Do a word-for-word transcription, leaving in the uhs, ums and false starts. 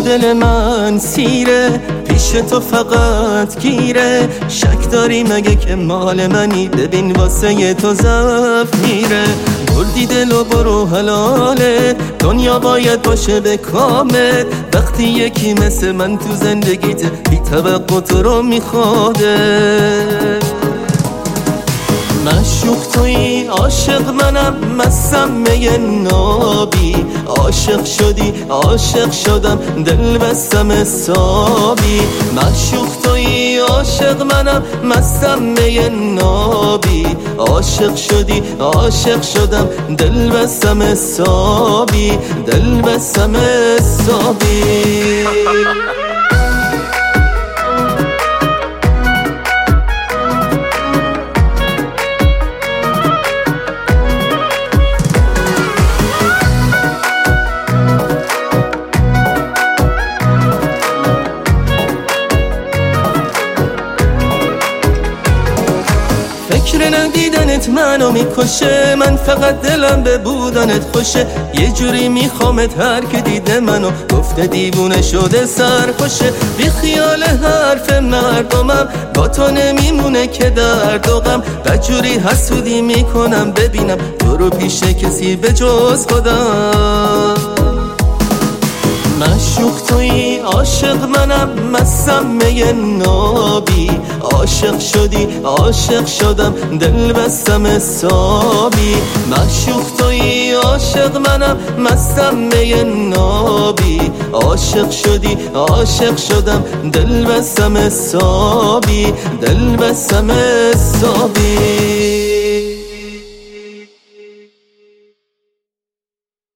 دل من سیره، پیش تو فقط گیره. شک داری مگه که مال منی؟ ببین واسه تو ضعف میره. بردی دل و برو حلاله، دنیا باید باشه به کامل. وقتی یکی مثل من تو زندگیت بی توقع تو رو میخواده. معشوق تویی عاشق منم، مستم می نابی. عاشق شدی عاشق شدم، دل بستم حسابی. معشوق تویی عاشق منم، مستم می نابی. عاشق شدی عاشق شدم، دل بستم حسابی. دل بستم حسابی. فکر ندیدنت منو میکشه، من فقط دلم به بودنت خوشه. یه جوری میخوامت، هر که دیده منو گفته دیوونه شده سرخوشه. بی خیال حرف مردمم، با تو نمیمونه که درد و غم. بجوری حسودی میکنم ببینم تو رو پیش کسی به جز خودم. معشوق تویی عاشق منم، مستم می نابی. عاشق شدی عاشق شدم، دل بستم حسابی. معشوق تویی عاشق منم، مستم می نابی. عاشق شدی عاشق شدم، دل بستم حسابی. دل بستم حسابی.